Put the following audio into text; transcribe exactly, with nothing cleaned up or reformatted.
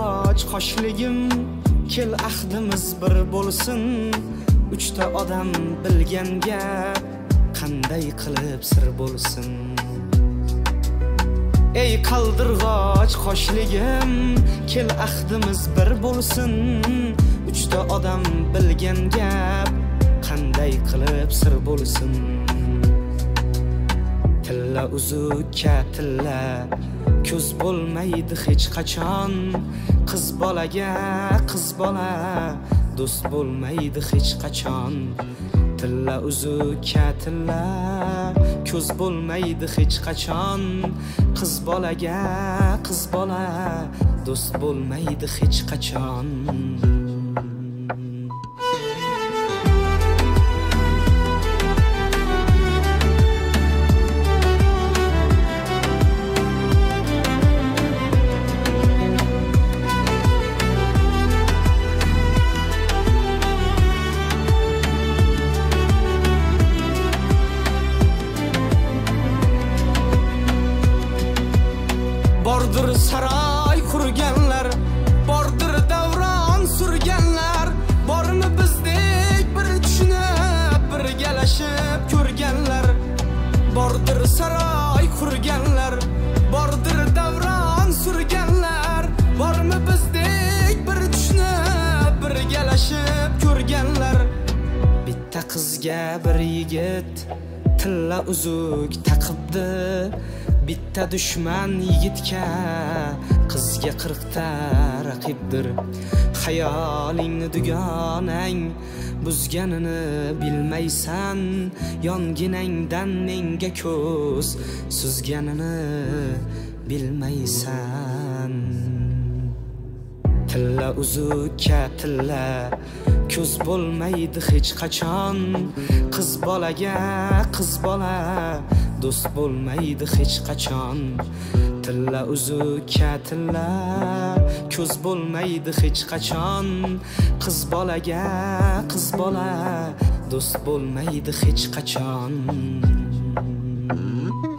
qaldirg'och qoshligim, kel ahdimiz bir bo'lsin. Uchta odam bilganga qanday qilib sir bo'lsin. Ey qaldirg'och qoshligim, kel ahdimiz bir bo'lsin. Uchta odam bilgan gap qanday qilib sir bo'lsin. Tilla uzukka tilla ko'z bo'lmaydi hech qachon. Qiz bolaga qiz bola do'st bo'lmaydi hech qachon. Tilla uzukka tilla ko'z bo'lmaydi hech qachon. Qiz bolaga qiz bola do'st bo'lmaydi hech qachon. Bordir saroy qurganlar, bordir davron surganlar, bormi bizdek bir tushunib birgalashib ko'rganlar. Bordir saroy qurganlar, bordir davron surganlar, bormi bizdek bir tushunib birgalashib ko'rganlar. Bitta qizga bir yigit tilla uzuk taqibdi. Bitta dushman yigitga qizga qirqta raqibdir. Xayolingni dugonang buzganini bilmaysan, yonginangdan menga ko'z suzganini bilmaysan. Tilla uzukka tilla ko'z bo'lmaydi hech qachon. Qiz bolaga qiz bola do'st bo'lmaydi hech qachon. Tilla uzukka tilla ko'z bo'lmaydi hech qachon. Qiz bolaga qiz bola do'st bo'lmaydi hech qachon.